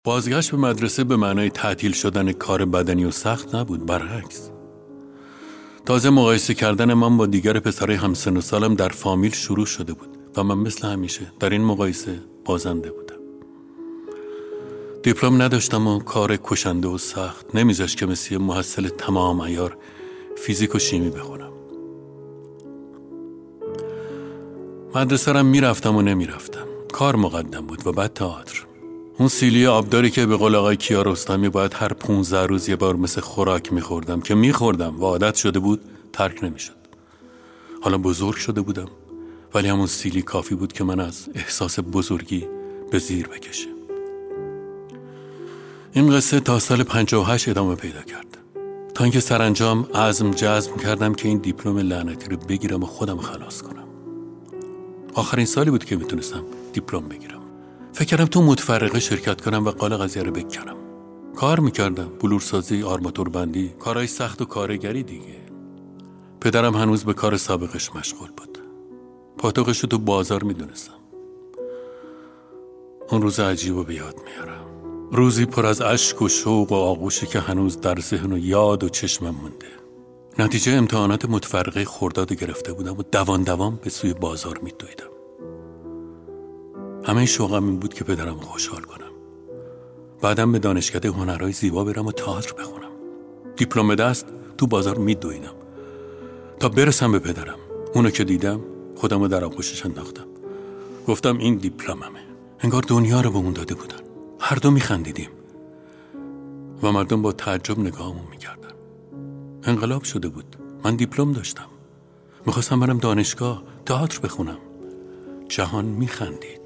بازگشت به مدرسه به معنای تعطیل شدن کار بدنی و سخت نبود، برعکس. تازه مقایسه کردن من با دیگر پسرای همسن و سالم در فامیل شروع شده بود و من مثل همیشه در این مقایسه بازنده بودم. دیپلم نداشتم و کار کشنده و سخت نمیذاشت که مثل محصل تمام عیار فیزیک و شیمی بخونم. مدرسه رم میرفتم و نمیرفتم. کار مقدم بود و بعد تئاتر. اون سیلی آبداری که به قول آقای کیارستمی باید هر 15 روز یه بار مثل خوراک میخوردم که میخوردم و عادت شده بود، ترک نمیشد. حالا بزرگ شده بودم ولی همون سیلی کافی بود که من از احساس بزرگی به زیر بکشه. این قصه تا سال 58 ادامه پیدا کرد، تا اینکه سرانجام عزم جزم کردم که این دیپلم لعنتی رو بگیرم و خودم خلاص کنم. آخرین سالی بود که میتونستم دیپلم بگیرم. فکر کردم تو متفرقه شرکت کنم و قال قضیه رو بکنم. کار میکردم، بلورسازی، آرماتور بندی، کارهای سخت و کارگری دیگه. پدرم هنوز به کار سابقش مشغول بود. پاتوقش رو تو بازار میدونستم. اون روز عجیب و به یاد میارم. روزی پر از اشک و شوق و آغوشی که هنوز در ذهن و یاد و چشمم مونده. نتیجه امتحانات متفرقه خرداد گرفته بودم و دوان به سوی بازار میدویدم. همه شوقم این بود که پدرم خوشحال کنم. بعدم به دانشکده هنرهای زیبا برم و تئاتر بخونم. دیپلم دست تو بازار میدویدم تا برسم به پدرم. اونو که دیدم خودم رو در آغوشش انداختم. گفتم این دیپلممه. انگار دنیا رو به اون داده بودن. هر دو میخندیدیم و مردم با تعجب نگاهمون میکردن. انقلاب شده بود. من دیپلم داشتم. میخواستم برم دانشگاه تئاتر بخونم. جهان میخندید.